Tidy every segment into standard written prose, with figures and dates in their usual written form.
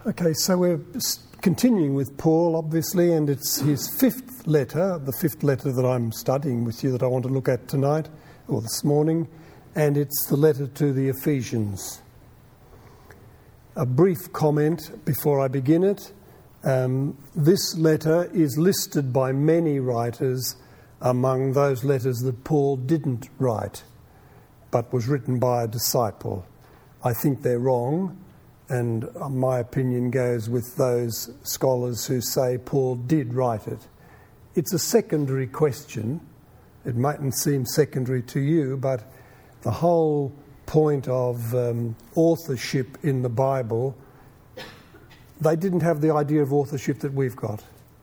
Okay, so we're continuing with Paul, obviously, and it's his fifth letter, the fifth letter that I'm studying with you that I want to look at tonight, or this morning, and it's the letter to the Ephesians. A brief comment before I begin it. This letter is listed by many writers among those letters that Paul didn't write, but was written by a disciple. I think they're wrong, and my opinion goes with those scholars who say Paul did write it. It's a secondary question. It mightn't seem secondary to you, but the whole point of authorship in the Bible, they didn't have the idea of authorship that we've got.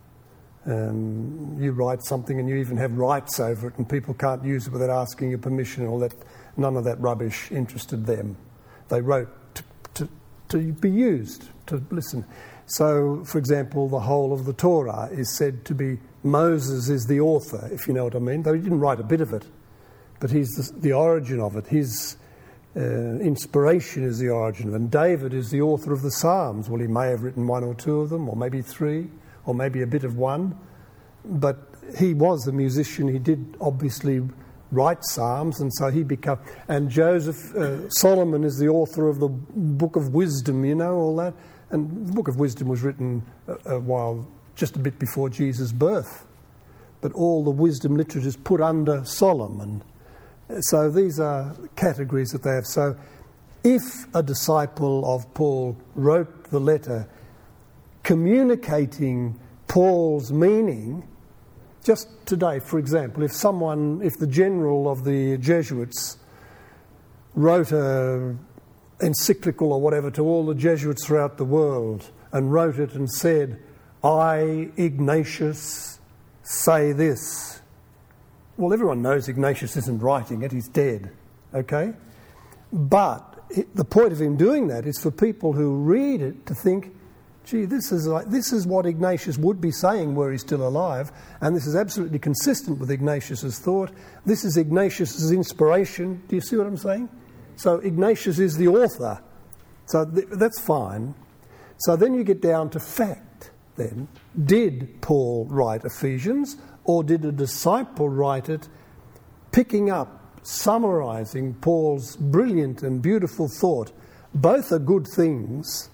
You write something and you even have rights over it, and people can't use it without asking your permission. Or that, none of that rubbish interested them. They wrote to be used, to listen. So, for example, the whole of the Torah is said to be, Moses is the author, if you know what I mean. Though he didn't write a bit of it, but he's the origin of it. His inspiration is the origin of it. And David is the author of the Psalms. Well, he may have written one or two of them, or maybe three, or maybe a bit of one. But he was a musician. He did obviously write psalms, and so he became. And Solomon is the author of the Book of Wisdom, you know, all that. And the Book of Wisdom was written a while, just a bit before Jesus' birth. But all the wisdom literature is put under Solomon. So these are categories that they have. So if a disciple of Paul wrote the letter communicating Paul's meaning, just today, for example, if the general of the Jesuits wrote an encyclical or whatever to all the Jesuits throughout the world and wrote it and said, I, Ignatius, say this. Well, everyone knows Ignatius isn't writing it, he's dead, okay? But the point of him doing that is for people who read it to think, gee, this is what Ignatius would be saying were he still alive, and this is absolutely consistent with Ignatius's thought. This is Ignatius's inspiration. Do you see what I'm saying? So Ignatius is the author. So that's fine. So then you get down to fact then. Did Paul write Ephesians, or did a disciple write it, picking up, summarising Paul's brilliant and beautiful thought? Both are good things.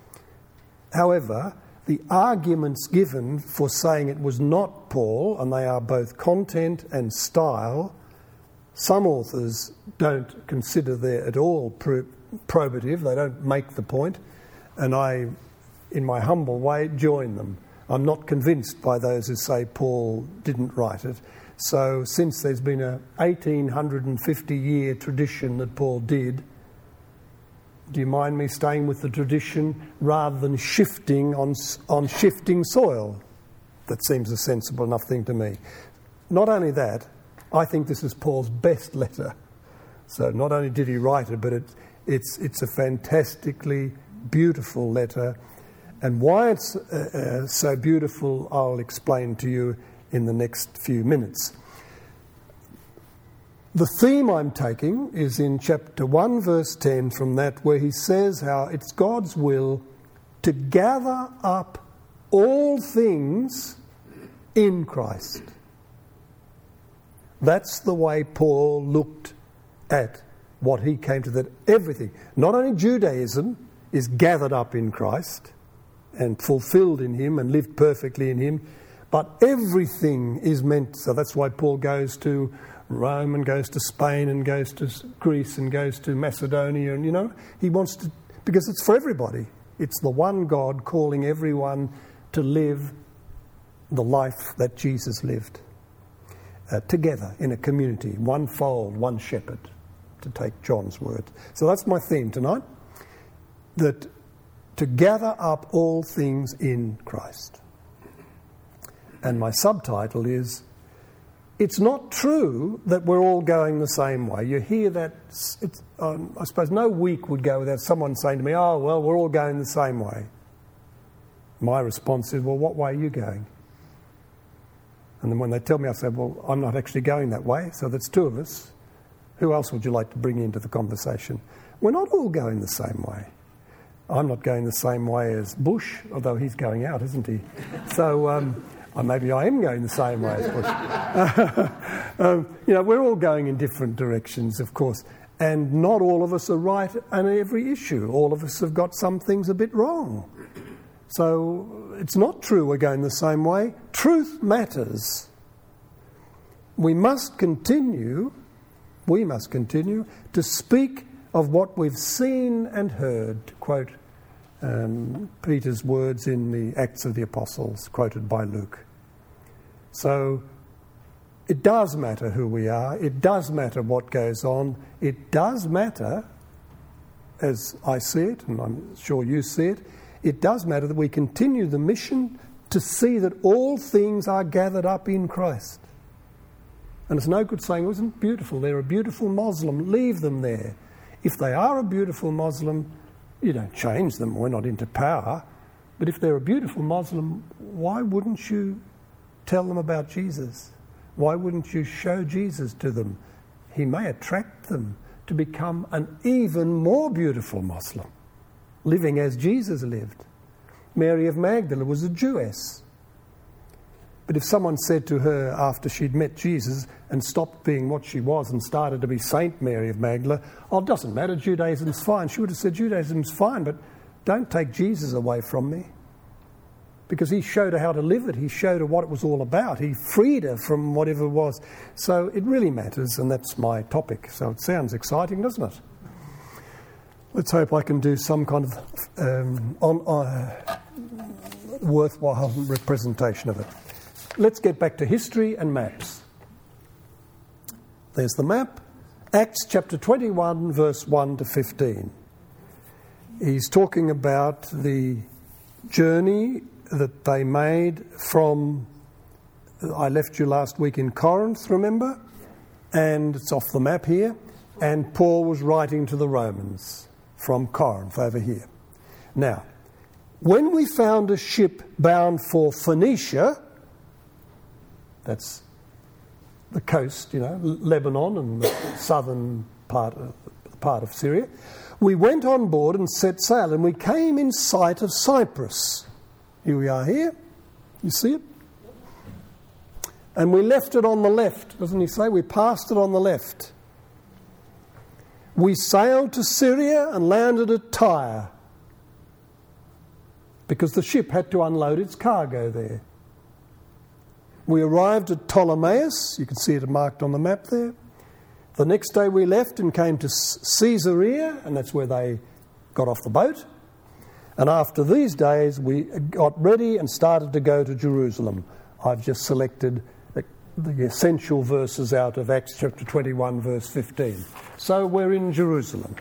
However, the arguments given for saying it was not Paul, and they are both content and style, some authors don't consider they're at all probative. They don't make the point, and I, in my humble way, join them. I'm not convinced by those who say Paul didn't write it. So since there's been a 1850-year tradition that Paul did, do you mind me staying with the tradition rather than shifting on shifting soil? That seems a sensible enough thing to me. Not only that, I think this is Paul's best letter. So not only did he write it, but it's a fantastically beautiful letter. And why it's so beautiful, I'll explain to you in the next few minutes. The theme I'm taking is in chapter 1, verse 10, from that where he says how it's God's will to gather up all things in Christ. That's the way Paul looked at what he came to, that everything, not only Judaism, is gathered up in Christ and fulfilled in him and lived perfectly in him, but everything is meant. So that's why Paul goes to Rome and goes to Spain and goes to Greece and goes to Macedonia, and he wants to, because it's for everybody. It's the one God calling everyone to live the life that Jesus lived, together in a community, one fold, one shepherd, to take John's word. So that's my theme tonight, that to gather up all things in Christ. And my subtitle is, it's not true that we're all going the same way. You hear that, I suppose no week would go without someone saying to me, oh, well, we're all going the same way. My response is, well, what way are you going? And then when they tell me, I say, well, I'm not actually going that way, so that's two of us. Who else would you like to bring into the conversation? We're not all going the same way. I'm not going the same way as Bush, although he's going out, isn't he? So maybe I am going the same way as Bush. We're all going in different directions, of course, and not all of us are right on every issue. All of us have got some things a bit wrong. So it's not true we're going the same way. Truth matters. We must continue to speak of what we've seen and heard, to quote Peter's words in the Acts of the Apostles, quoted by Luke. So it does matter who we are. It does matter what goes on. It does matter, as I see it, and I'm sure you see it, it does matter that we continue the mission to see that all things are gathered up in Christ. And it's no good saying, wasn't it beautiful? They're a beautiful Muslim. Leave them there. If they are a beautiful Muslim, you don't change them. We're not into power. But if they're a beautiful Muslim, why wouldn't you tell them about Jesus? Why wouldn't you show Jesus to them? He may attract them to become an even more beautiful Muslim, living as Jesus lived. Mary of Magdala was a Jewess. But if someone said to her after she'd met Jesus and stopped being what she was and started to be Saint Mary of Magdala, it doesn't matter, Judaism's fine. She would have said, Judaism's fine, but don't take Jesus away from me. Because he showed her how to live it. He showed her what it was all about. He freed her from whatever it was. So it really matters, and that's my topic. So it sounds exciting, doesn't it? Let's hope I can do some kind of worthwhile representation of it. Let's get back to history and maps. There's the map. Acts chapter 21, verse 1 to 15. He's talking about the journey that they made from... I left you last week in Corinth, remember? And it's off the map here. And Paul was writing to the Romans from Corinth over here. Now, when we found a ship bound for Phoenicia... That's the coast, Lebanon and the southern part of Syria. We went on board and set sail, and we came in sight of Cyprus. Here we are here. You see it? And we left it on the left, doesn't he say? We passed it on the left. We sailed to Syria and landed at Tyre because the ship had to unload its cargo there. We arrived at Ptolemais. You can see it marked on the map there. The next day we left and came to Caesarea, and that's where they got off the boat. And after these days, we got ready and started to go to Jerusalem. I've just selected the essential verses out of Acts chapter 21, verse 15. So we're in Jerusalem.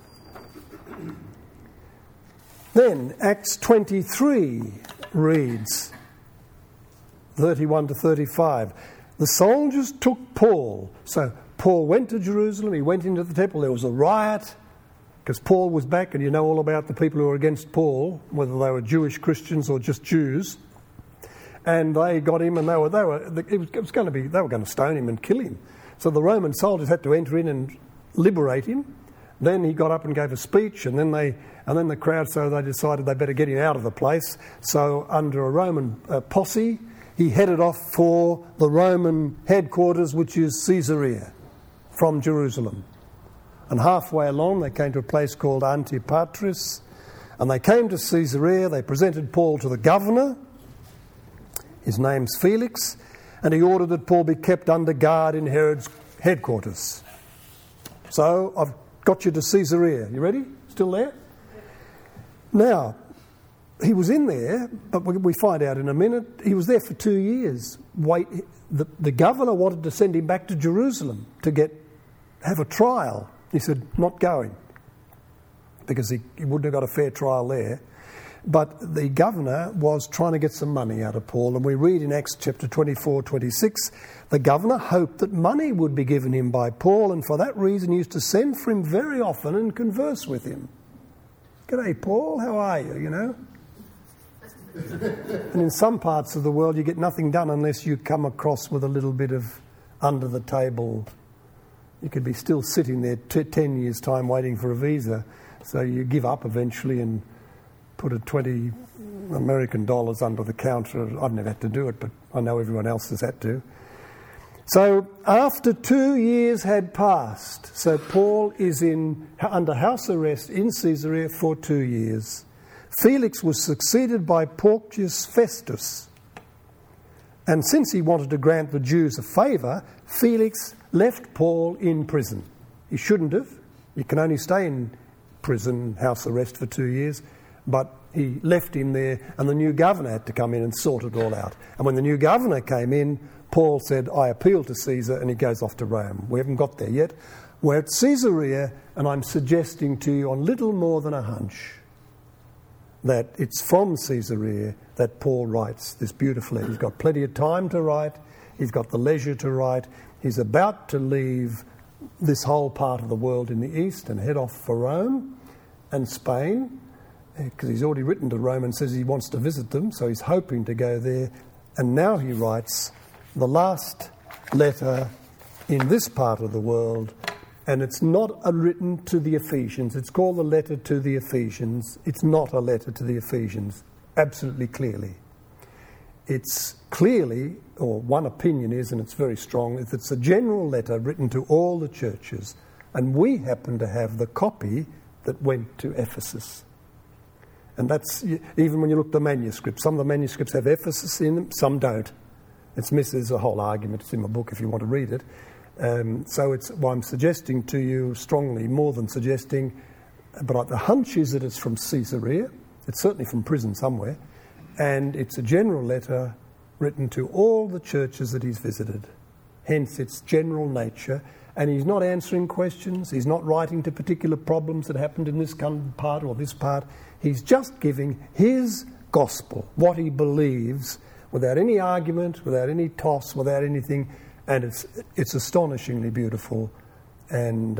Then Acts 23 reads... 31 to 35. The soldiers took Paul. So Paul went to Jerusalem, he went into the temple, there was a riot because Paul was back, and you know all about the people who were against Paul, whether they were Jewish Christians or just Jews. And they got him, and they were going to stone him and kill him. So the Roman soldiers had to enter in and liberate him. Then he got up and gave a speech, and then the crowd, so they decided they better get him out of the place. So under a Roman posse, he headed off for the Roman headquarters, which is Caesarea, from Jerusalem. And halfway along, they came to a place called Antipatris, and they came to Caesarea. They presented Paul to the governor. His name's Felix, and he ordered that Paul be kept under guard in Herod's headquarters. So I've got you to Caesarea. You ready? Still there? Now, he was in there, but we find out in a minute, he was there for 2 years. The governor wanted to send him back to Jerusalem to have a trial. He said, not going, because he wouldn't have got a fair trial there. But the governor was trying to get some money out of Paul, and we read in Acts chapter 24, 26, the governor hoped that money would be given him by Paul, and for that reason used to send for him very often and converse with him. G'day, Paul, how are you, And in some parts of the world, you get nothing done unless you come across with a little bit of under the table. You could be still sitting there 10 years' time waiting for a visa. So you give up eventually and put a $20 American under the counter. I've never had to do it, but I know everyone else has had to. So after 2 years had passed, so Paul is under house arrest in Caesarea for 2 years. Felix was succeeded by Porcius Festus. And since he wanted to grant the Jews a favour, Felix left Paul in prison. He shouldn't have. You can only stay in prison, house arrest for 2 years. But he left him there, and the new governor had to come in and sort it all out. And when the new governor came in, Paul said, I appeal to Caesar, and he goes off to Rome. We haven't got there yet. We're at Caesarea, and I'm suggesting to you on little more than a hunch that it's from Caesarea that Paul writes this beautiful letter. He's got plenty of time to write. He's got the leisure to write. He's about to leave this whole part of the world in the east and head off for Rome and Spain, because he's already written to Rome and says he wants to visit them, so he's hoping to go there. And now he writes the last letter in this part of the world, and it's not written to the Ephesians. It's called the letter to the Ephesians. It's not a letter to the Ephesians, absolutely clearly. It's clearly, or one opinion is, and it's very strong, is it's a general letter written to all the churches, and we happen to have the copy that went to Ephesus. And that's, even when you look at the manuscripts, some of the manuscripts have Ephesus in them, some don't. There's a whole argument. It's in my book if you want to read it. So I'm suggesting to you strongly, more than suggesting, but the hunch is that it's from Caesarea. It's certainly from prison somewhere. And it's a general letter written to all the churches that he's visited. Hence its general nature. And he's not answering questions. He's not writing to particular problems that happened in this part or this part. He's just giving his gospel, what he believes, without any argument, without any toss, without anything, and it's astonishingly beautiful, and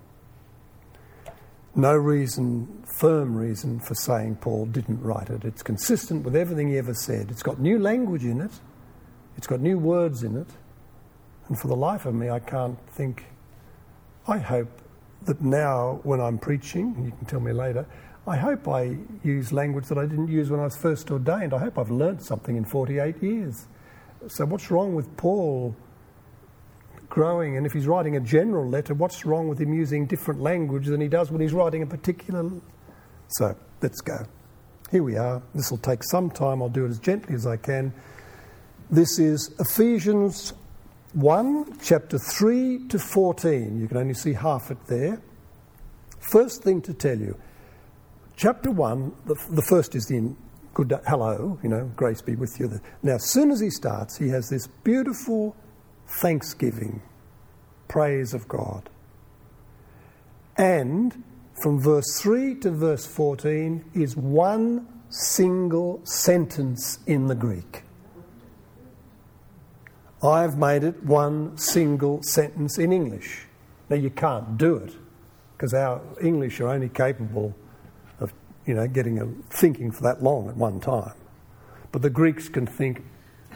no firm reason for saying Paul didn't write it. It's consistent with everything he ever said. It's got new language in it. It's got new words in it. And for the life of me, I can't think. I hope that now when I'm preaching, and you can tell me later, I hope I use language that I didn't use when I was first ordained. I hope I've learnt something in 48 years. So what's wrong with Paul growing? And if he's writing a general letter, what's wrong with him using different language than he does when he's writing a particular... So, let's go. Here we are. This will take some time. I'll do it as gently as I can. This is Ephesians 1, chapter 3 to 14. You can only see half it there. First thing to tell you, chapter 1, the first is the good hello, grace be with you. Now, as soon as he starts, he has this beautiful thanksgiving, praise of God. And from verse 3 to verse 14 is one single sentence in the Greek. I've made it one single sentence in English. Now, you can't do it because our English are only capable of, thinking for that long at one time. But the Greeks can think.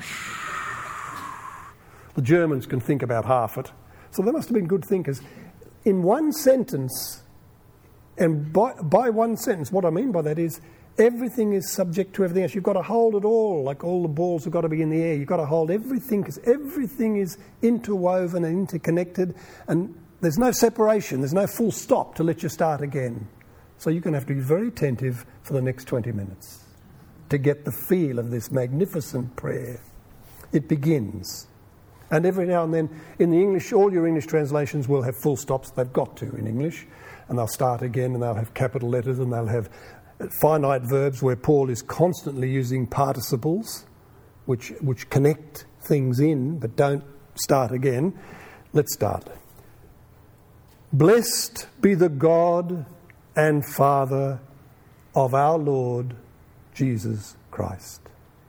The Germans can think about half it. So they must have been good thinkers. In one sentence, and by one sentence, what I mean by that is everything is subject to everything else. You've got to hold it all, like all the balls have got to be in the air. You've got to hold everything because everything is interwoven and interconnected, and there's no separation, there's no full stop to let you start again. So you're going to have to be very attentive for the next 20 minutes to get the feel of this magnificent prayer. It begins. And every now and then, in the English, all your English translations will have full stops. They've got to in English. And they'll start again, and they'll have capital letters, and they'll have finite verbs where Paul is constantly using participles, which connect things in, but don't start again. Let's start. Blessed be the God and Father of our Lord Jesus Christ.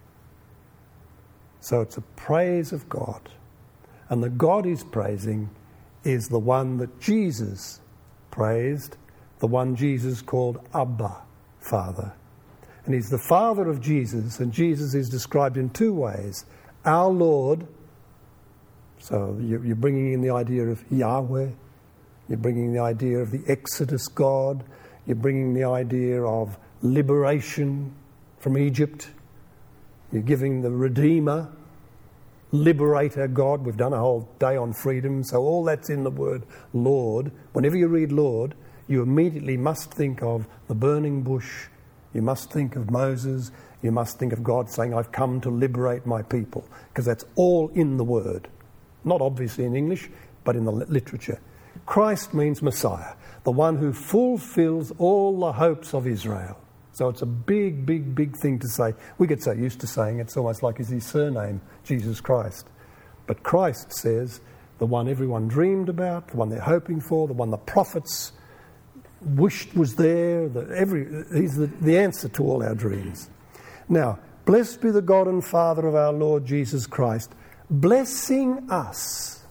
So it's a praise of God. And the God he's praising is the one that Jesus praised, the one Jesus called Abba, Father. And he's the Father of Jesus, and Jesus is described in two ways. Our Lord, so you're bringing in the idea of Yahweh, you're bringing the idea of the Exodus God, you're bringing the idea of liberation from Egypt. You're giving the Redeemer, Liberator God. We've done a whole day on freedom, so all that's in the word Lord. Whenever you read Lord, you immediately must think of the burning bush. You must think of Moses. You must think of God saying, I've come to liberate my people, because that's all in the word. Not obviously in English, but in the literature. Christ means Messiah, the one who fulfills all the hopes of Israel. So it's a big, big, big thing to say. We get so used to saying it's almost like it's his surname, Jesus Christ. But Christ says, the one everyone dreamed about, the one they're hoping for, the one the prophets wished was there. He's the answer to all our dreams. Now, blessed be the God and Father of our Lord Jesus Christ, blessing us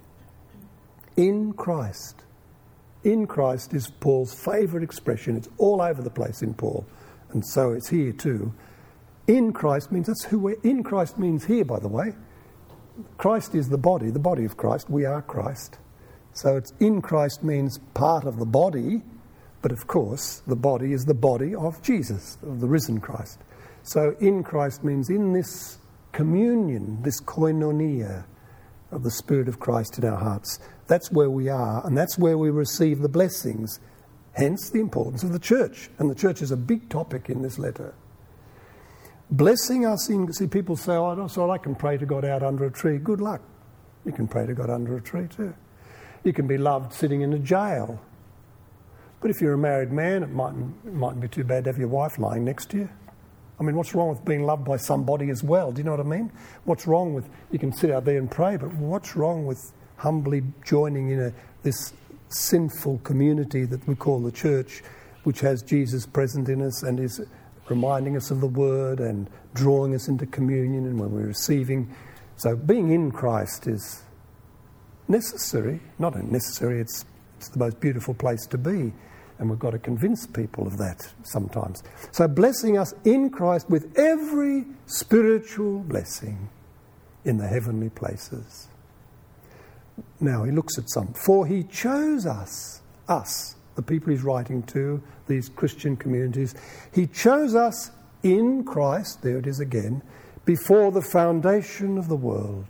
in Christ. In Christ is Paul's favourite expression. It's all over the place in Paul. And so it's here too. In Christ means, that's who we're in. Christ means here, by the way. Christ is the body of Christ. We are Christ. So it's in Christ means part of the body, but of course the body is the body of Jesus, of the risen Christ. So in Christ means in this communion, this koinonia of the Spirit of Christ in our hearts. That's where we are, and that's where we receive the blessings. Hence the importance of the church. And the church is a big topic in this letter. Blessing us in... See, people say, oh, so I can pray to God out under a tree. Good luck. You can pray to God under a tree too. You can be loved sitting in a jail. But if you're a married man, it mightn't be too bad to have your wife lying next to you. I mean, what's wrong with being loved by somebody as well? Do you know what I mean? What's wrong with... You can sit out there and pray, but what's wrong with humbly joining in this sinful community that we call the church, which has Jesus present in us and is reminding us of the Word and drawing us into communion and when we're receiving. So being in Christ is necessary. Not necessary, it's the most beautiful place to be. And we've got to convince people of that sometimes. So blessing us in Christ with every spiritual blessing in the heavenly places. Now he looks at some. For he chose us, the people he's writing to, these Christian communities. He chose us in Christ, there it is again, before the foundation of the world.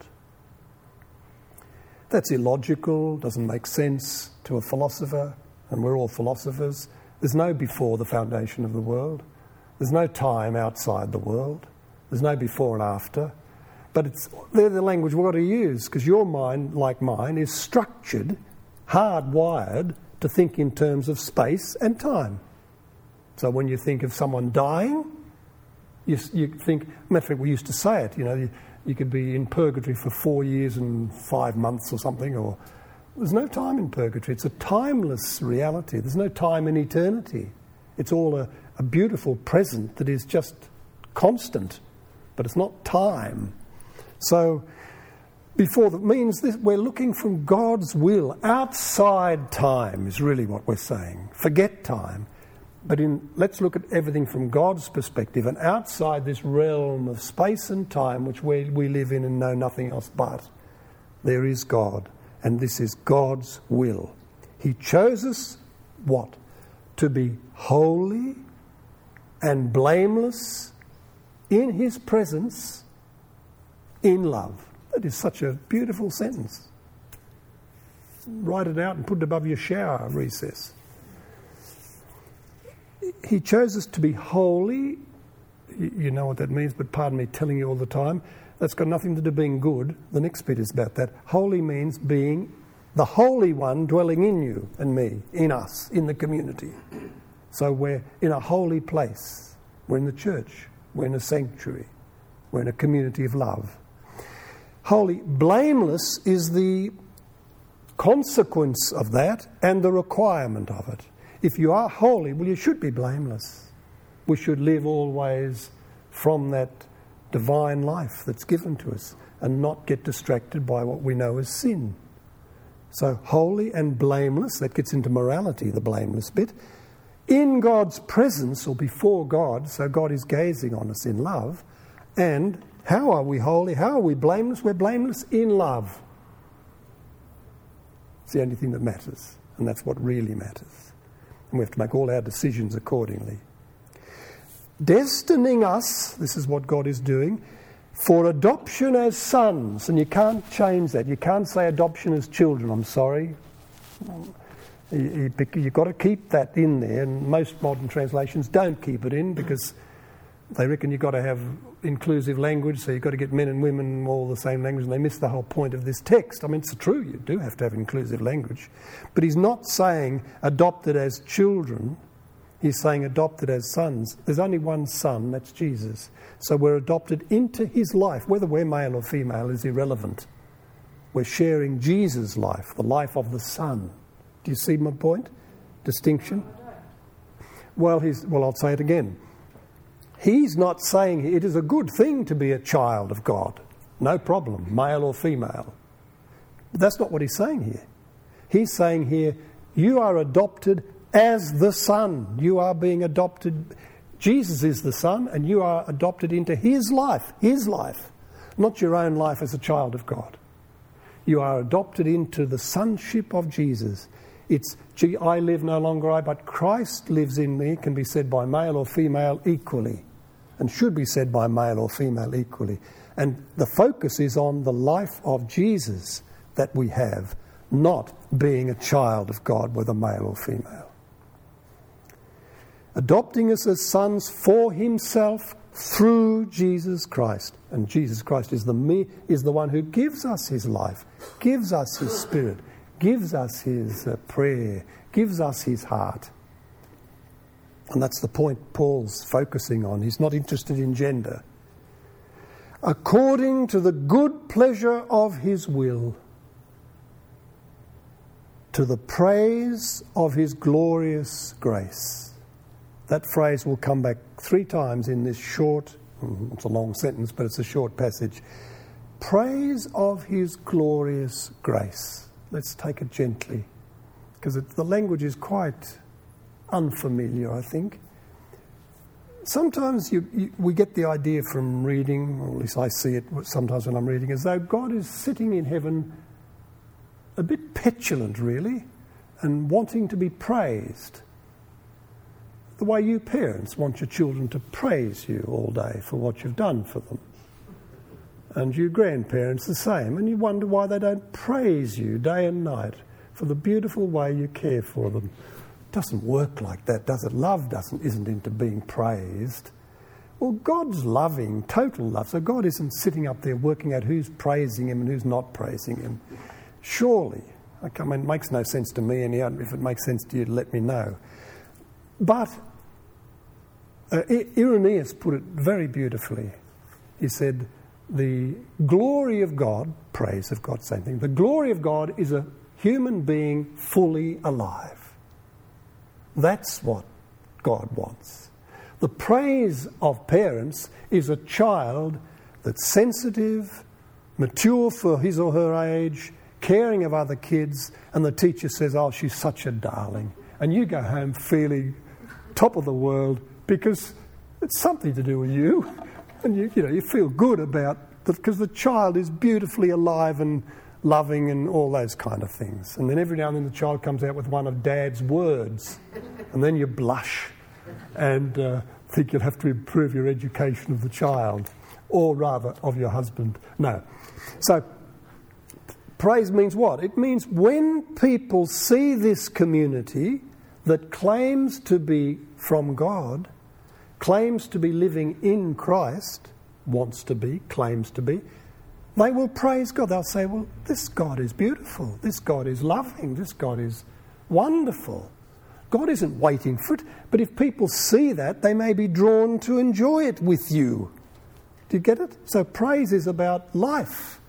That's illogical, doesn't make sense to a philosopher, and we're all philosophers. There's no before the foundation of the world. There's no time outside the world. There's no before and after. But they're the language we've got to use, because your mind, like mine, is structured, hardwired to think in terms of space and time. So when you think of someone dying, you think, matter of fact, we used to say it, you could be in purgatory for 4 years and 5 months or something, or there's no time in purgatory. It's a timeless reality. There's no time in eternity. It's all a beautiful present that is just constant, but it's not time. So before that means this, we're looking from God's will. Outside time is really what we're saying. Forget time. But let's look at everything from God's perspective, and outside this realm of space and time which we live in and know nothing else but, there is God. And this is God's will. He chose us, what? To be holy and blameless in his presence in love. That is such a beautiful sentence. Write it out and put it above your shower recess. He chose us to be holy. You know what that means, but pardon me telling you all the time. That's got nothing to do with being good. The next bit is about that. Holy means being the Holy One dwelling in you and me, in us, in the community. So we're in a holy place. We're in the church. We're in a sanctuary. We're in a community of love. Holy, blameless is the consequence of that and the requirement of it. If you are holy, well, you should be blameless. We should live always from that divine life that's given to us and not get distracted by what we know as sin. So holy and blameless, that gets into morality, the blameless bit, in God's presence or before God, so God is gazing on us in love. And how are we holy? How are we blameless? We're blameless in love. It's the only thing that matters, and that's what really matters. And we have to make all our decisions accordingly. destining us, this is what God is doing, for adoption as sons. And you can't change that. You can't say adoption as children, I'm sorry. You've got to keep that in there, and most modern translations don't keep it in because they reckon you've got to have inclusive language, so you've got to get men and women all the same language, and they miss the whole point of this text. I mean, it's true, you do have to have inclusive language. But he's not saying adopted as children, he's saying adopted as sons. There's only one son, that's Jesus. So we're adopted into his life. Whether we're male or female is irrelevant. We're sharing Jesus' life, the life of the Son. Do you see my point? Distinction? Well, I'll say it again. He's not saying it is a good thing to be a child of God. No problem, male or female. But that's not what he's saying here. He's saying here, you are adopted as the Son. You are being adopted. Jesus is the Son, and you are adopted into his life, not your own life as a child of God. You are adopted into the sonship of Jesus. It's, I live no longer I, but Christ lives in me, can be said by male or female equally, and should be said by male or female equally. And the focus is on the life of Jesus that we have, not being a child of God, whether male or female. Adopting us as sons for himself through Jesus Christ. And Jesus Christ is the one who gives us his life, gives us his spirit, gives us his prayer, gives us his heart. And that's the point Paul's focusing on. He's not interested in gender. According to the good pleasure of his will, to the praise of his glorious grace. That phrase will come back 3 times in this short, it's a long sentence, but it's a short passage. Praise of his glorious grace. Let's take it gently, because the language is quite unfamiliar, I think. Sometimes we get the idea from reading, or at least I see it sometimes when I'm reading, as though God is sitting in heaven a bit petulant, really, and wanting to be praised. The way you parents want your children to praise you all day for what you've done for them. And you grandparents the same. And you wonder why they don't praise you day and night for the beautiful way you care for them. It doesn't work like that, does it? Love isn't into being praised. Well, God's loving, total love. So God isn't sitting up there working out who's praising him and who's not praising him. Surely. I mean, it makes no sense to me, and if it makes sense to you, let me know. But Irenaeus put it very beautifully. He said, the glory of God, praise of God, same thing. The glory of God is a human being fully alive. That's what God wants. The praise of parents is a child that's sensitive, mature for his or her age, caring of other kids, and the teacher says, oh, she's such a darling. And you go home feeling top of the world because it's something to do with you. And you feel good about that because the child is beautifully alive and loving and all those kind of things. And then every now and then the child comes out with one of Dad's words, and then you blush and think you'll have to improve your education of the child, or rather of your husband. No. So praise means what? It means when people see this community that claims to be from God, claims to be living in Christ, wants to be, claims to be, they will praise God. They'll say, well, this God is beautiful. This God is loving. This God is wonderful. God isn't waiting for it. But if people see that, they may be drawn to enjoy it with you. Do you get it? So praise is about life.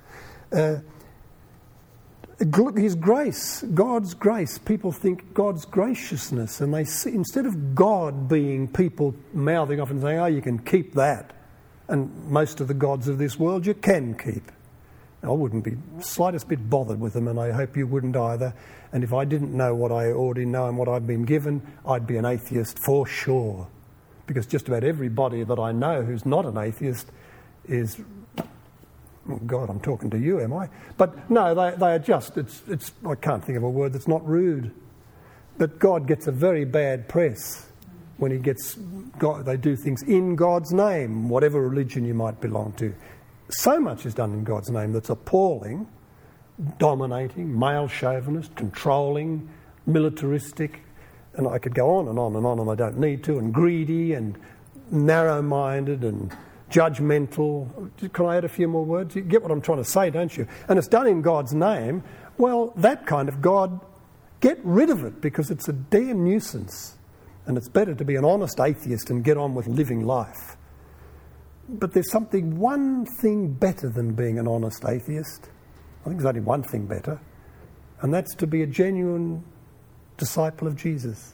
His grace, God's grace. People think God's graciousness, and they see, instead of God being people mouthing off and saying, oh, you can keep that, and most of the gods of this world you can keep. I wouldn't be slightest bit bothered with them, and I hope you wouldn't either. And if I didn't know what I already know and what I've been given, I'd be an atheist for sure. Because just about everybody that I know who's not an atheist is... Oh God, I'm talking to you, am I? But no, they are just, it's. I can't think of a word that's not rude. But God gets a very bad press when he gets God, they do things in God's name, whatever religion you might belong to. So much is done in God's name that's appalling, dominating, male chauvinist, controlling, militaristic, and I could go on and on and on, and I don't need to, and greedy and narrow-minded and judgmental. Can I add a few more words? You get what I'm trying to say, don't you? And it's done in God's name. Well, that kind of God, get rid of it, because it's a damn nuisance. And it's better to be an honest atheist and get on with living life. But there's one thing better than being an honest atheist. I think there's only one thing better, and that's to be a genuine disciple of Jesus.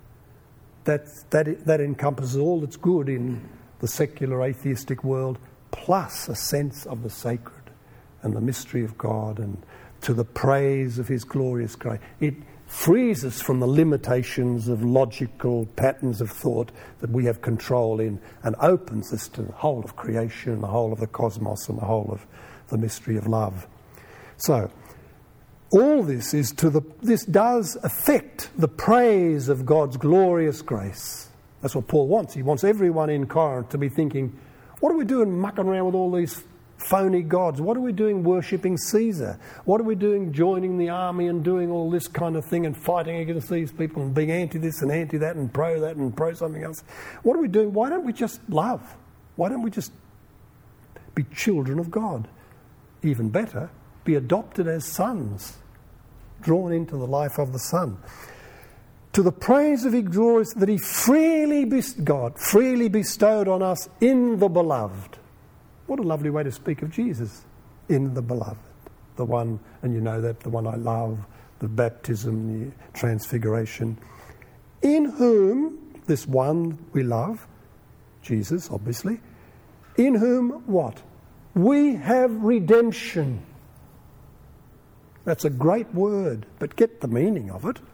That encompasses all that's good in the secular atheistic world, plus a sense of the sacred and the mystery of God and to the praise of his glorious grace. It frees us from the limitations of logical patterns of thought that we have control in, and opens us to the whole of creation, the whole of the cosmos, and the whole of the mystery of love. So, all this this does affect the praise of God's glorious grace. That's what Paul wants. He wants everyone in Corinth to be thinking, what are we doing mucking around with all these phony gods? What are we doing worshipping Caesar? What are we doing joining the army and doing all this kind of thing and fighting against these people and being anti this and anti that and pro something else? What are we doing? Why don't we just love? Why don't we just be children of God? Even better, be adopted as sons, drawn into the life of the Son. To the praise of his glories that he freely bestowed on us in the beloved. What a lovely way to speak of Jesus, in the beloved. The one, and you know that, the one I love, the baptism, the transfiguration. In whom, this one we love, Jesus, obviously, in whom what? We have redemption. That's a great word, but get the meaning of it.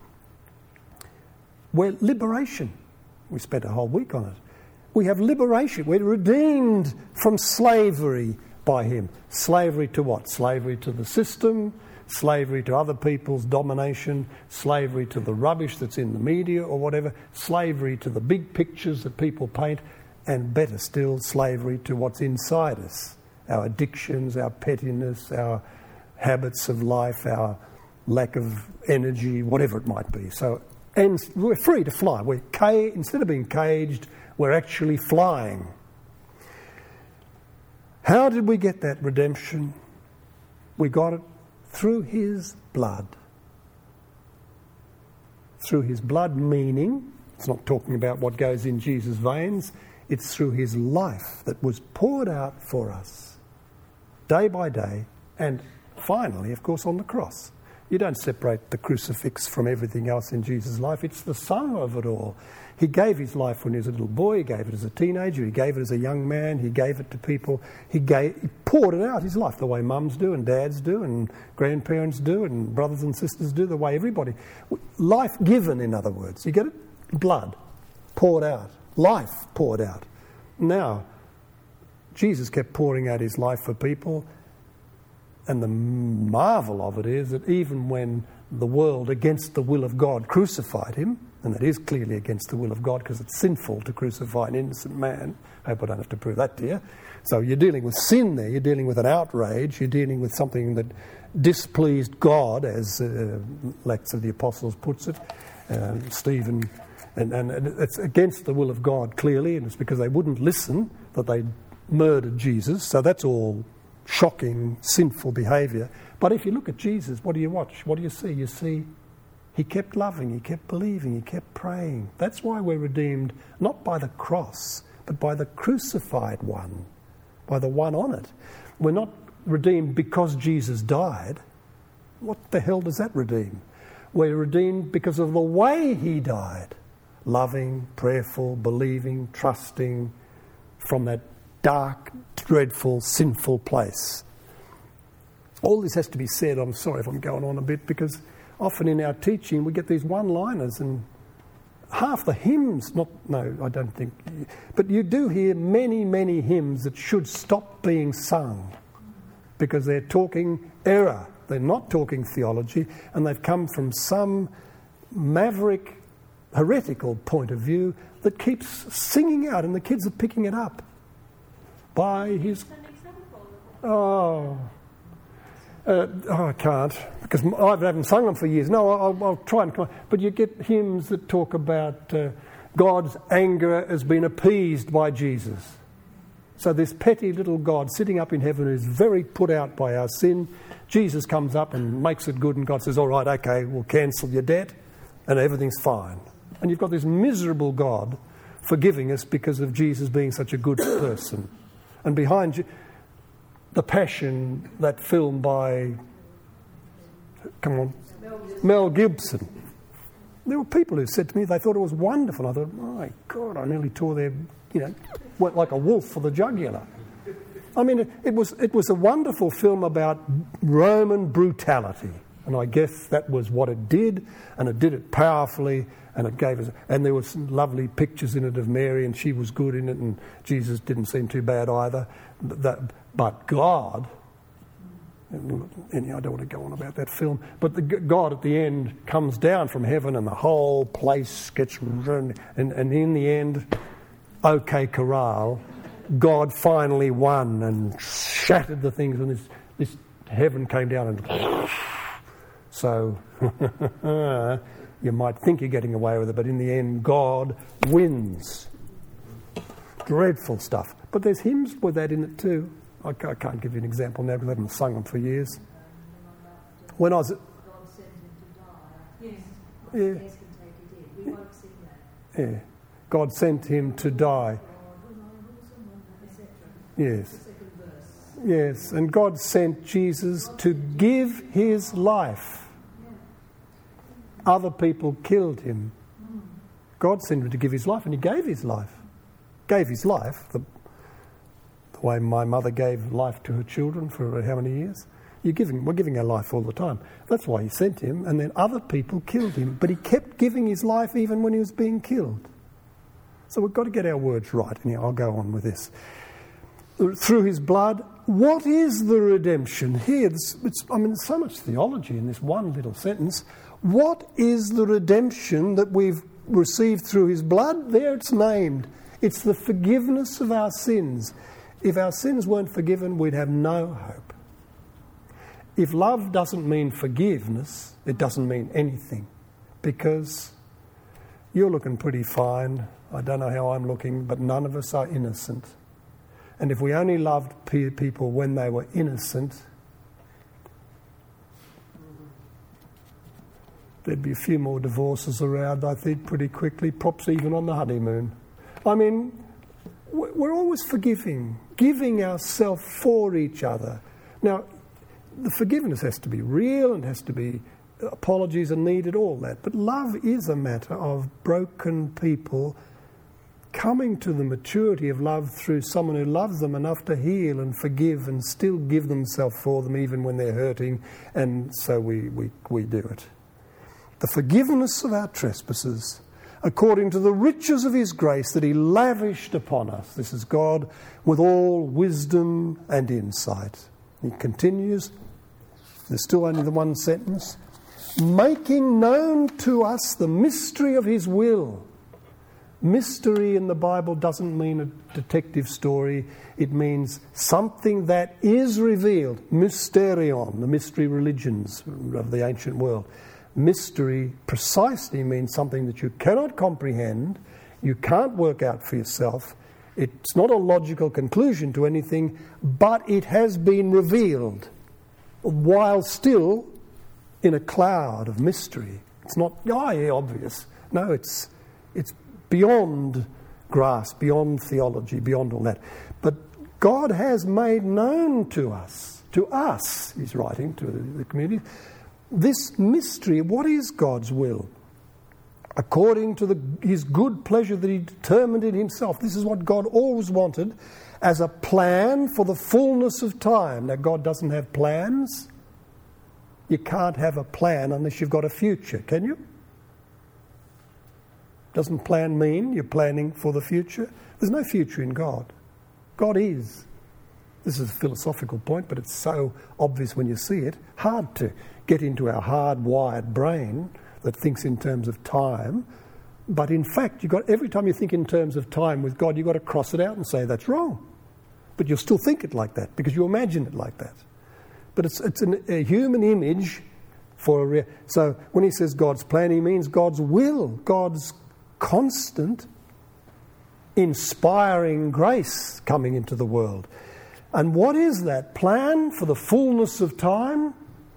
We're liberation. We spent a whole week on it. We have liberation. We're redeemed from slavery by him. Slavery to what? Slavery to the system, slavery to other people's domination, slavery to the rubbish that's in the media or whatever, slavery to the big pictures that people paint, and better still, slavery to what's inside us, our addictions, our pettiness, our habits of life, our lack of energy, whatever it might be. So, and we're free to fly. Instead of being caged, we're actually flying. How did we get that redemption? We got it through his blood. Through his blood, meaning, it's not talking about what goes in Jesus' veins, it's through his life that was poured out for us, day by day, and finally, of course, on the cross. You don't separate the crucifix from everything else in Jesus' life. It's the sum of it all. He gave his life when he was a little boy. He gave it as a teenager. He gave it as a young man. He gave it to people. He poured it out, his life, the way mums do and dads do and grandparents do and brothers and sisters do, the way everybody. Life given, in other words. You get it? Blood poured out. Life poured out. Now, Jesus kept pouring out his life for people. And the marvel of it is that even when the world, against the will of God, crucified him, and that is clearly against the will of God because it's sinful to crucify an innocent man. I hope I don't have to prove that to you. So you're dealing with sin there. You're dealing with an outrage. You're dealing with something that displeased God, as Acts of the Apostles puts it. Stephen, and it's against the will of God, clearly, and it's because they wouldn't listen that they murdered Jesus. So that's all shocking, sinful behaviour. But if you look at Jesus, what do you watch? What do you see? You see he kept loving, he kept believing, he kept praying. That's why we're redeemed, not by the cross, but by the crucified one, by the one on it. We're not redeemed because Jesus died. What the hell does that redeem? We're redeemed because of the way he died. Loving, prayerful, believing, trusting from that dark, dreadful, sinful place. All this has to be said. I'm sorry if I'm going on a bit, because often in our teaching we get these one-liners and half the hymns, I don't think, but you do hear many, many hymns that should stop being sung because they're talking error. They're not talking theology, and they've come from some maverick, heretical point of view that keeps singing out, and the kids are picking it up. By his... I can't, because I haven't sung them for years. No, I'll try and come on. But you get hymns that talk about God's anger has been appeased by Jesus. So this petty little God sitting up in heaven who's very put out by our sin, Jesus comes up and makes it good, and God says, all right, okay, we'll cancel your debt and everything's fine. And you've got this miserable God forgiving us because of Jesus being such a good person. And behind you, The Passion, that film by, Mel Gibson. There were people who said to me they thought it was wonderful. I thought, my God, I nearly tore their, went like a wolf for the jugular. I mean, it was a wonderful film about Roman brutality. And I guess that was what it did, and it did it powerfully, and it gave us... And there were some lovely pictures in it of Mary, and she was good in it, and Jesus didn't seem too bad either. But God... I don't want to go on about that film, but God at the end comes down from heaven, and the whole place gets... And in the end, OK Corral, God finally won and shattered the things, and this heaven came down and... So you might think you're getting away with it, but in the end, God wins. Dreadful stuff. But there's hymns with that in it too. I can't give you an example now because I haven't sung them for years. When I was... God sent him to die. Yes. Yeah. We won't sing that. Yeah. God sent him to die. Yes. Yes. And God sent Jesus to give his life. Other people killed him. God sent him to give his life, and he gave his life. Gave his life, the way my mother gave life to her children for how many years? We're giving our life all the time. That's why he sent him, and then other people killed him. But he kept giving his life even when he was being killed. So we've got to get our words right. And I'll go on with this. Through his blood, what is the redemption? Here, there's so much theology in this one little sentence. What is the redemption that we've received through his blood? There it's named. It's the forgiveness of our sins. If our sins weren't forgiven, we'd have no hope. If love doesn't mean forgiveness, it doesn't mean anything. Because you're looking pretty fine. I don't know how I'm looking, but none of us are innocent. And if we only loved people when they were innocent, there'd be a few more divorces around, I think, pretty quickly, perhaps even on the honeymoon. I mean, we're always forgiving, giving ourselves for each other. Now, the forgiveness has to be real and has to be, apologies are needed, all that. But love is a matter of broken people coming to the maturity of love through someone who loves them enough to heal and forgive and still give themselves for them even when they're hurting, and so we do it. The forgiveness of our trespasses, according to the riches of his grace that he lavished upon us. This is God with all wisdom and insight. He continues, there's still only the one sentence, making known to us the mystery of his will. Mystery in the Bible doesn't mean a detective story. It means something that is revealed. Mysterion, the mystery religions of the ancient world. Mystery precisely means something that you cannot comprehend, you can't work out for yourself. It's not a logical conclusion to anything, but it has been revealed while still in a cloud of mystery. It's not, obvious. No, it's beyond grasp, beyond theology, beyond all that. But God has made known to us, he's writing to the community, this mystery. What is God's will? According to his good pleasure that he determined in himself. This is what God always wanted as a plan for the fullness of time. Now, God doesn't have plans. You can't have a plan unless you've got a future, can you? Doesn't plan mean you're planning for the future? There's no future in God. God is. This is a philosophical point, but it's so obvious when you see it. Hard to get into our hard-wired brain that thinks in terms of time. But in fact, every time you think in terms of time with God, you've got to cross it out and say that's wrong. But you'll still think it like that because you imagine it like that. But it's a human image for so when he says God's plan, he means God's will, God's constant, inspiring grace coming into the world. And what is that plan for the fullness of time?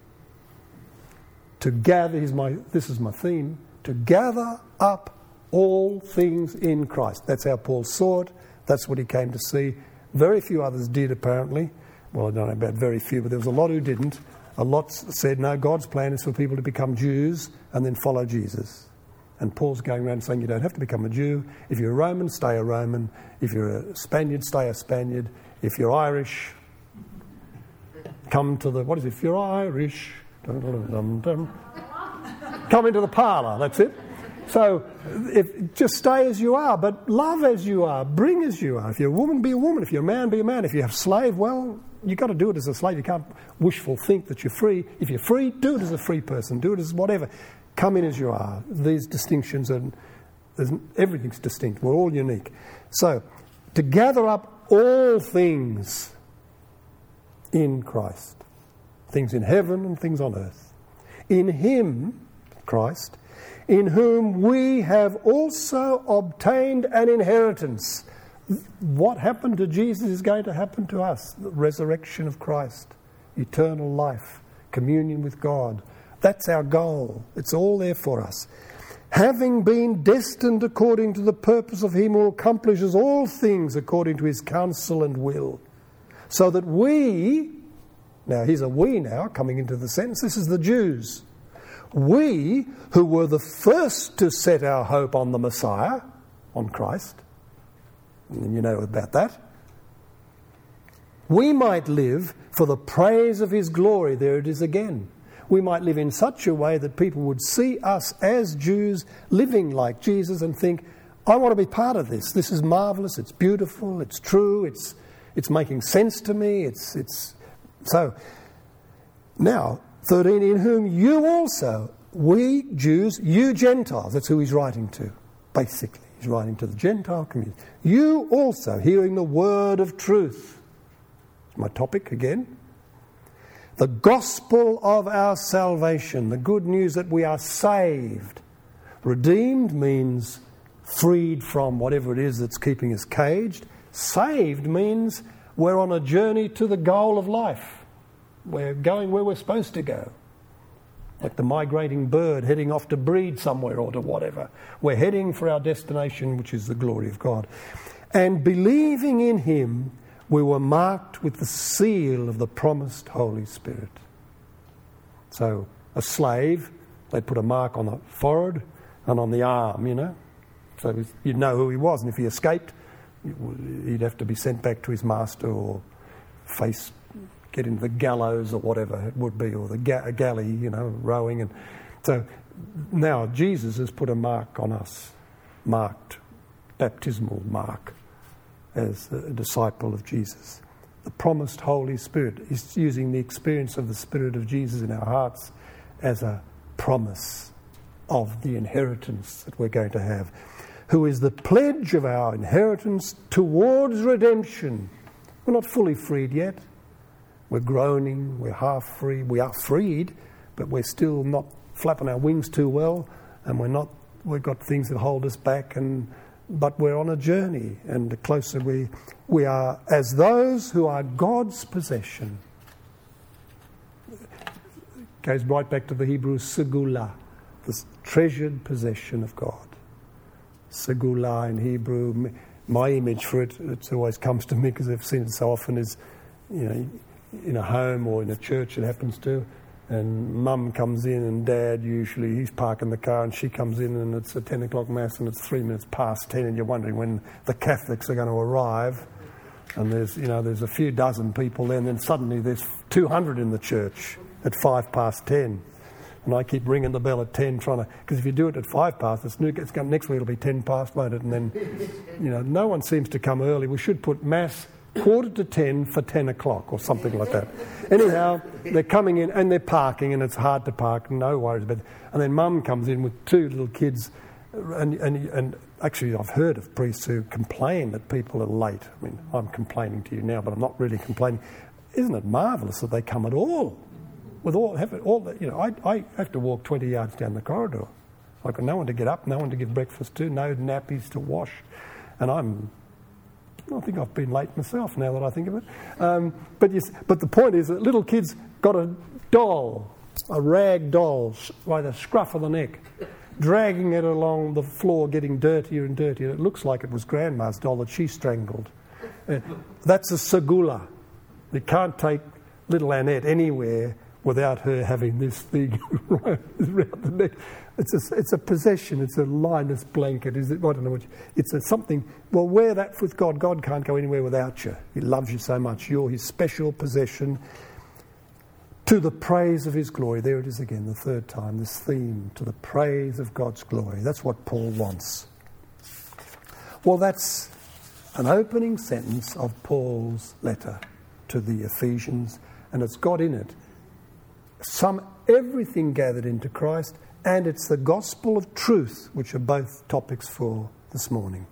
To gather, this is my theme, to gather up all things in Christ. That's how Paul saw it. That's what he came to see. Very few others did, apparently. Well, I don't know about very few, but there was a lot who didn't. A lot said, no, God's plan is for people to become Jews and then follow Jesus. And Paul's going around saying you don't have to become a Jew. If you're a Roman, stay a Roman. If you're a Spaniard, stay a Spaniard. If you're Irish, come to the... What is it? If you're Irish... Come into the parlour, that's it. So just stay as you are, but love as you are, bring as you are. If you're a woman, be a woman. If you're a man, be a man. If you're a slave, well, you've got to do it as a slave. You can't wishful think that you're free. If you're free, do it as a free person. Do it as whatever. Come in as you are. These distinctions, everything's distinct. We're all unique. So, to gather up all things in Christ. Things in heaven and things on earth. In him, Christ, in whom we have also obtained an inheritance. What happened to Jesus is going to happen to us. The resurrection of Christ, eternal life, communion with God. That's our goal. It's all there for us. Having been destined according to the purpose of him who accomplishes all things according to his counsel and will. So that we, now here's a we now coming into the sentence, this is the Jews. We, who were the first to set our hope on the Messiah, on Christ, and you know about that, we might live for the praise of his glory. There it is again. We might live in such a way that people would see us as Jews living like Jesus and think, I want to be part of this. This is marvellous, it's beautiful, it's true, it's making sense to me. So, now, 13, in whom you also, we Jews, you Gentiles, that's who he's writing to, basically. He's writing to the Gentile community. You also, hearing the word of truth. It's my topic again. The gospel of our salvation, the good news that we are saved. Redeemed means freed from whatever it is that's keeping us caged. Saved means we're on a journey to the goal of life. We're going where we're supposed to go. Like the migrating bird heading off to breed somewhere or to whatever. We're heading for our destination, which is the glory of God. And believing in him, we were marked with the seal of the promised Holy Spirit. So, a slave, they'd put a mark on the forehead and on the arm, you know. So you'd know who he was, and if he escaped, he'd have to be sent back to his master or get into the gallows or whatever it would be, or the galley, you know, rowing. And so now Jesus has put a mark on us, marked, baptismal mark, as a disciple of Jesus. The promised Holy Spirit is using the experience of the Spirit of Jesus in our hearts as a promise of the inheritance that we're going to have, who is the pledge of our inheritance towards redemption. We're not fully freed yet. We're groaning, we're half free. We are freed, but we're still not flapping our wings too well, and we've got things that hold us back, but we're on a journey, and the closer we are as those who are God's possession. It goes right back to the Hebrew segula, the treasured possession of God. Segula in Hebrew, my image for it always comes to me because I've seen it so often, is, you know, in a home or in a church it happens to, and mum comes in and dad, usually he's parking the car and she comes in and it's a 10 o'clock mass and it's 3 minutes past 10 and you're wondering when the Catholics are going to arrive, and there's a few dozen people there, and then suddenly there's 200 in the church at 5 past 10. And I keep ringing the bell at 10 because if you do it at 5 past, next week it'll be 10 past, won't it? And then, no one seems to come early. We should put mass 9:45 for 10 o'clock or something like that. Anyhow, they're coming in and they're parking, and it's hard to park, no worries about it. And then mum comes in with 2 little kids, And actually I've heard of priests who complain that people are late. I mean, I'm complaining to you now, but I'm not really complaining. Isn't it marvellous that they come at all? I have to walk 20 yards down the corridor. I've got no one to get up, no one to give breakfast to, no nappies to wash. And I think I've been late myself now that I think of it. But the point is that little kids got a doll, a rag doll by the scruff of the neck, dragging it along the floor, getting dirtier and dirtier. It looks like it was Grandma's doll that she strangled. That's a segula. You can't take little Annette anywhere without her having this thing around the neck. It's a possession. It's a linus blanket. I don't know what. It's something. Well, wear that with God. God can't go anywhere without you. He loves you so much. You're His special possession. To the praise of His glory. There it is again, the third time. This theme, to the praise of God's glory. That's what Paul wants. Well, that's an opening sentence of Paul's letter to the Ephesians, and it's got in it everything gathered into Christ, and it's the gospel of truth, which are both topics for this morning.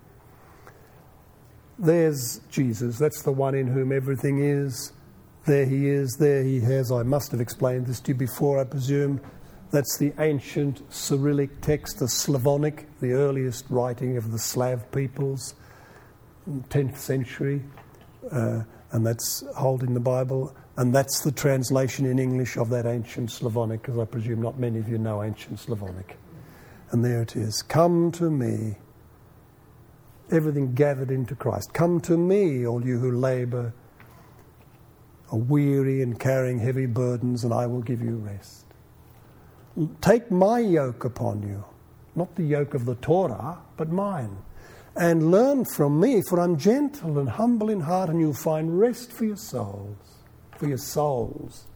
There's Jesus, that's the one in whom everything is. There He is, there He has. I must have explained this to you before, I presume. That's the ancient Cyrillic text, the Slavonic, the earliest writing of the Slav peoples, 10th century, and that's holding the Bible. And that's the translation in English of that ancient Slavonic, because I presume not many of you know ancient Slavonic. And there it is. Come to me, everything gathered into Christ. Come to me, all you who labour, are weary and carrying heavy burdens, and I will give you rest. Take my yoke upon you, not the yoke of the Torah, but mine. And learn from me, for I'm gentle and humble in heart, and you'll find rest for your souls. For your souls.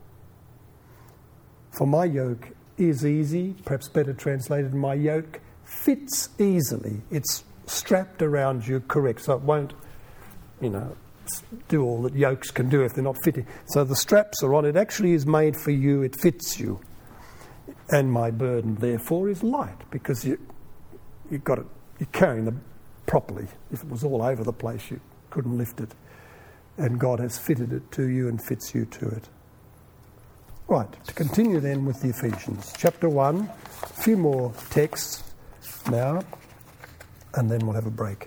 For my yoke is easy, perhaps better translated, my yoke fits easily. It's strapped around you correct, so it won't, do all that yokes can do if they're not fitting. So the straps are on. It actually is made for you. It fits you. And my burden, therefore, is light, because you're carrying them properly. If it was all over the place, you couldn't lift it. And God has fitted it to you and fits you to it. Right, to continue then with the Ephesians. Chapter 1, a few more texts now, and then we'll have a break.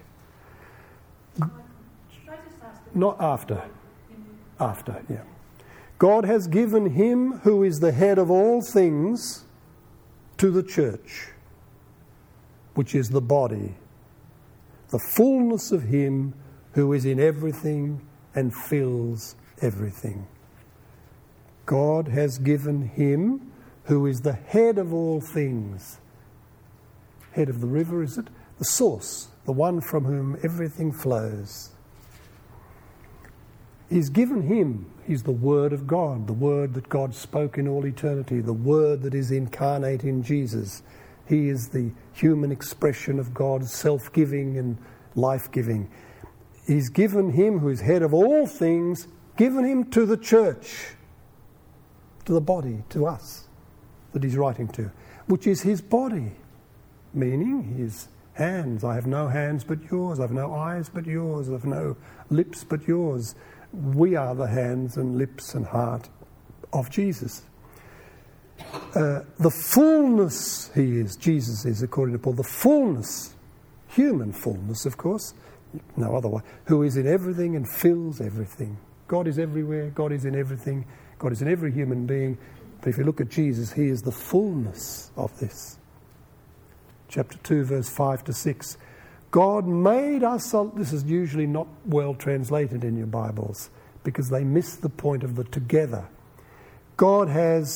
Not after. After, yeah. God has given Him who is the head of all things to the church, which is the body, the fullness of Him who is in everything and fills everything. God has given Him who is the head of all things. Head of the river, is it? The source, the one from whom everything flows. He's given Him. He's the Word of God, the Word that God spoke in all eternity, the Word that is incarnate in Jesus. He is the human expression of God's self-giving and life-giving. He's given Him who is head of all things, given Him to the church, to the body, to us, that He's writing to, which is His body, meaning His hands. I have no hands but yours. I have no eyes but yours. I have no lips but yours. We are the hands and lips and heart of Jesus. The fullness He is, Jesus is, according to Paul, the fullness, human fullness, of course, no other way, who is in everything and fills everything. God is everywhere, God is in everything, God is in every human being. But if you look at Jesus, He is the fullness of this. Chapter 2, verse 5 to 6. God made us, this is usually not well translated in your Bibles, because they miss the point of the together. God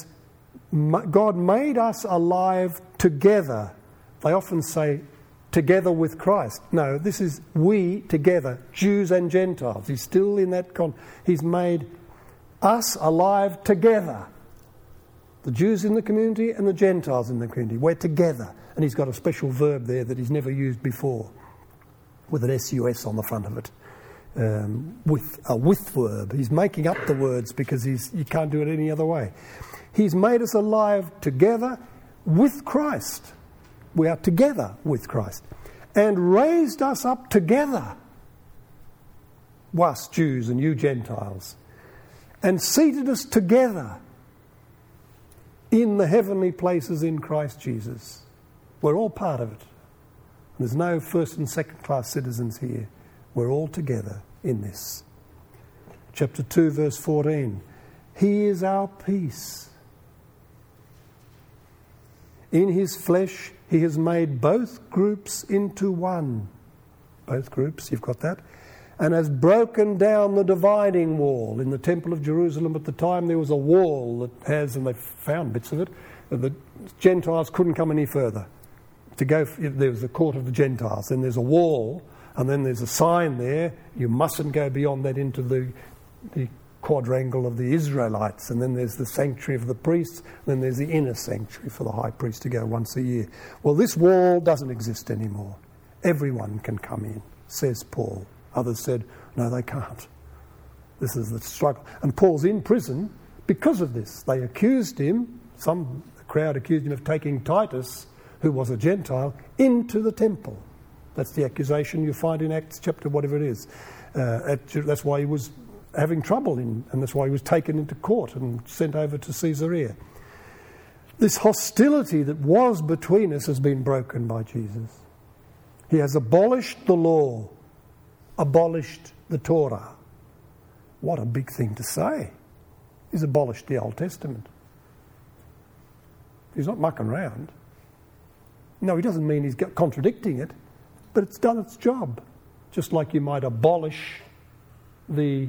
made us alive together. They often say, together with Christ. No, this is we together, Jews and Gentiles. He's still in that He's made us alive together. The Jews in the community and the Gentiles in the community. We're together. And He's got a special verb there that He's never used before, with an S-U-S on the front of it. With a with verb. He's making up the words because you can't do it any other way. He's made us alive together with Christ. We are together with Christ. And raised us up together, us Jews and you Gentiles, and seated us together in the heavenly places in Christ Jesus. We're all part of it. There's no first and second class citizens here. We're all together in this. Chapter 2, verse 14. He is our peace. In his flesh, he has made both groups into one. Both groups, you've got that? And has broken down the dividing wall. In the Temple of Jerusalem at the time, there was a wall that has, and they found bits of it, the Gentiles couldn't come any further. There was the court of the Gentiles, then there's a wall, and then there's a sign there, you mustn't go beyond that into the quadrangle of the Israelites, and then there's the sanctuary of the priests, and then there's the inner sanctuary for the high priest to go once a year. Well, this wall doesn't exist anymore. Everyone can come in, says Paul. Others said, no, they can't. This is the struggle. And Paul's in prison because of this. They accused him, the crowd accused him of taking Titus, who was a Gentile, into the temple. That's the accusation you find in Acts chapter whatever it is. That's why he was having trouble, and that's why he was taken into court and sent over to Caesarea. This hostility that was between us has been broken by Jesus. He has abolished the law, abolished the Torah. What a big thing to say. He's abolished the Old Testament. He's not mucking around. No, he doesn't mean he's contradicting it, but it's done its job. Just like you might abolish the...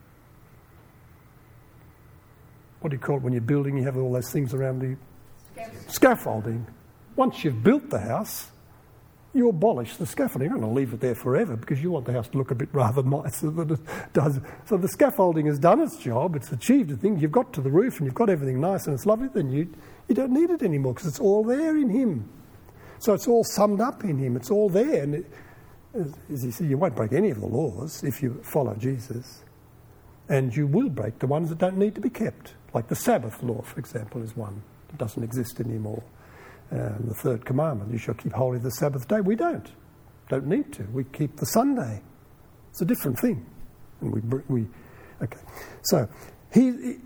What do you call it when you're building? You have all those things around the... Scaffolding. Once you've built the house, you abolish the scaffolding. You're not going to leave it there forever because you want the house to look a bit rather nicer than it does. So the scaffolding has done its job. It's achieved a thing. You've got to the roof and you've got everything nice and it's lovely. Then you don't need it anymore because it's all there in him. So it's all summed up in him. It's all there. And as you see, you won't break any of the laws if you follow Jesus. And you will break the ones that don't need to be kept. Like the Sabbath law, for example, is one that doesn't exist anymore. The third commandment, you shall keep holy the Sabbath day. We don't need to. We keep the Sunday. It's a different thing. And okay. So he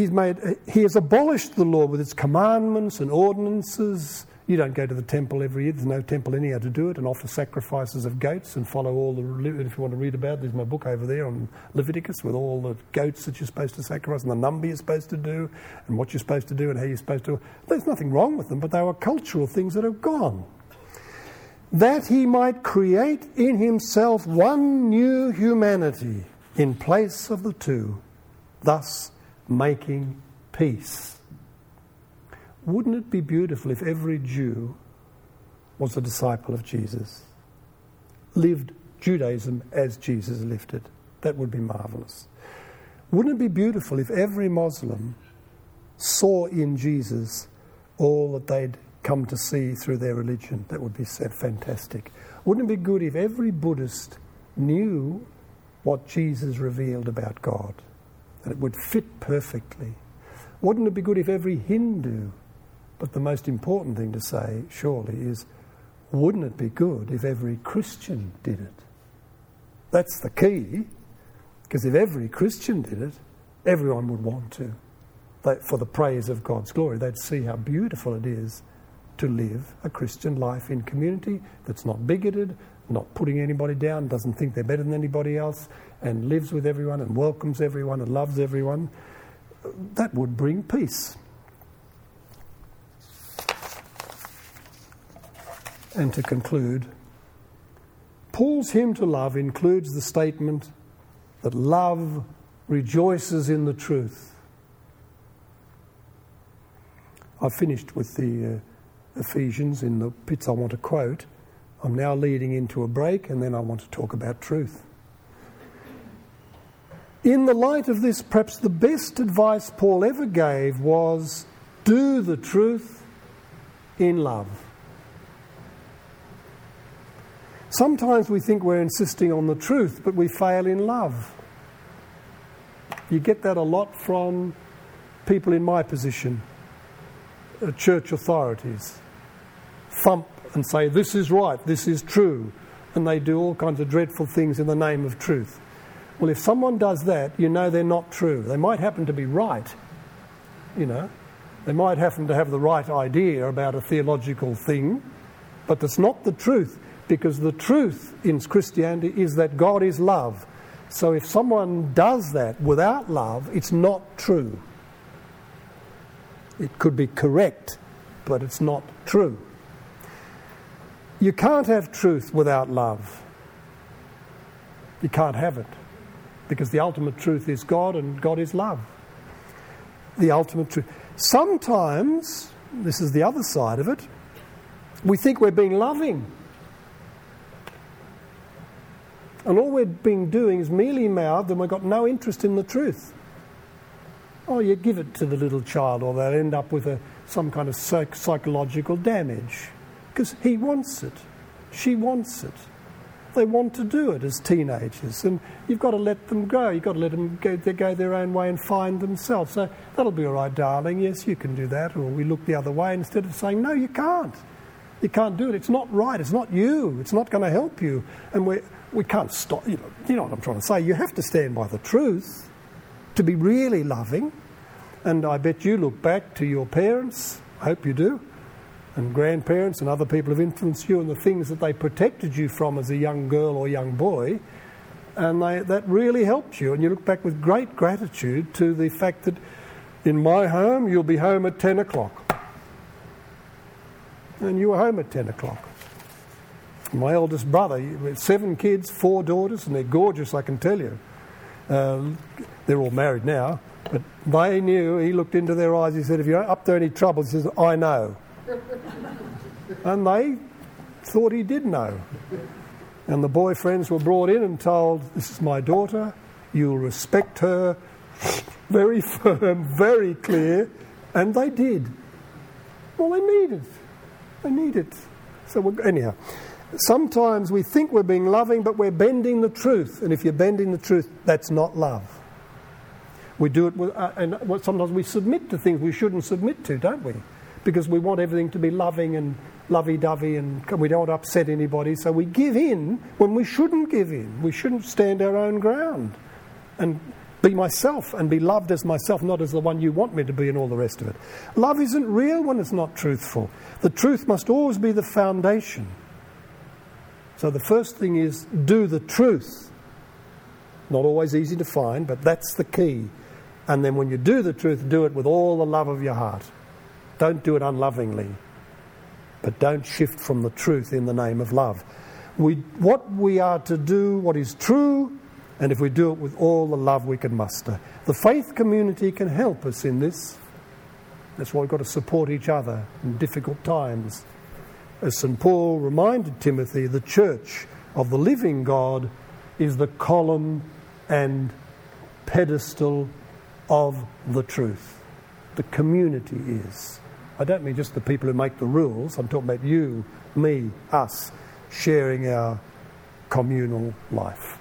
has abolished the law with its commandments and ordinances. You don't go to the temple every year. There's no temple anyhow to do it, and offer sacrifices of goats and follow all the... If you want to read about it, there's my book over there on Leviticus with all the goats that you're supposed to sacrifice and the number you're supposed to do and what you're supposed to do and how you're supposed to... There's nothing wrong with them, but they were cultural things that have gone. That he might create in himself one new humanity in place of the two, thus making peace. Wouldn't it be beautiful if every Jew was a disciple of Jesus? Lived Judaism as Jesus lived it. That would be marvellous. Wouldn't it be beautiful if every Muslim saw in Jesus all that they'd come to see through their religion? That would be fantastic. Wouldn't it be good if every Buddhist knew what Jesus revealed about God? That it would fit perfectly. Wouldn't it be good if every Hindu... But the most important thing to say, surely, is wouldn't it be good if every Christian did it? That's the key, because if every Christian did it, everyone would want to. For the praise of God's glory, they'd see how beautiful it is to live a Christian life in community that's not bigoted, not putting anybody down, doesn't think they're better than anybody else, and lives with everyone and welcomes everyone and loves everyone. That would bring peace. And to conclude, Paul's hymn to love includes the statement that love rejoices in the truth. I've finished with the Ephesians in the bits I want to quote. I'm now leading into a break and then I want to talk about truth. In the light of this, perhaps the best advice Paul ever gave was, do the truth in love. Sometimes we think we're insisting on the truth, but we fail in love. You get that a lot from people in my position, church authorities. Thump and say, this is right, this is true, and they do all kinds of dreadful things in the name of truth. Well, if someone does that, you know they're not true. They might happen to be right, you know. They might happen to have the right idea about a theological thing, but that's not the truth, because the truth in Christianity is that God is love. So if someone does that without love, it's not true. It could be correct, but it's not true. You can't have truth without love. You can't have it, because the ultimate truth is God, and God is love. The ultimate truth. Sometimes, this is the other side of it, we think we're being loving. And all we're being doing is mealy-mouthed, and we've got no interest in the truth. Oh, you give it to the little child, or they'll end up with some kind of psychological damage. Because he wants it. She wants it. They want to do it as teenagers. And you've got to let them go. You've got to let them go their own way and find themselves. So, that'll be all right, darling. Yes, you can do that. Or we look the other way instead of saying, no, you can't. You can't do it. It's not right. It's not you. It's not going to help you. And we can't stop. You know what I'm trying to say. You have to stand by the truth to be really loving. And I bet you look back to your parents, I hope you do, and grandparents and other people have influenced you and the things that they protected you from as a young girl or young boy, and that really helped you. And you look back with great gratitude to the fact that in my home you'll be home at 10 o'clock. And you were home at 10 o'clock. My eldest brother, we had 7 kids, 4 daughters, and they're gorgeous, I can tell you. They're all married now, but they knew. He looked into their eyes, he said, if you're up to any trouble, he says, I know. And they thought he did know. And the boyfriends were brought in and told, this is my daughter, you'll respect her, very firm, very clear, and they did. Well, they need it. They need it. So anyhow, sometimes we think we're being loving, but we're bending the truth. And if you're bending the truth, that's not love. We do it with, and sometimes we submit to things we shouldn't submit to, don't we? Because we want everything to be loving and lovey-dovey, and we don't upset anybody. So we give in when we shouldn't give in. We shouldn't stand our own ground and be myself and be loved as myself, not as the one you want me to be, and all the rest of it. Love isn't real when it's not truthful. The truth must always be the foundation. So the first thing is do the truth. Not always easy to find, but that's the key. And then when you do the truth, do it with all the love of your heart. Don't do it unlovingly, but don't shift from the truth in the name of love. What we are to do, what is true, and if we do it with all the love we can muster. The faith community can help us in this. That's why we've got to support each other in difficult times. As St. Paul reminded Timothy, the church of the living God is the column and pedestal of the truth. The community is. I don't mean just the people who make the rules. I'm talking about you, me, us, sharing our communal life.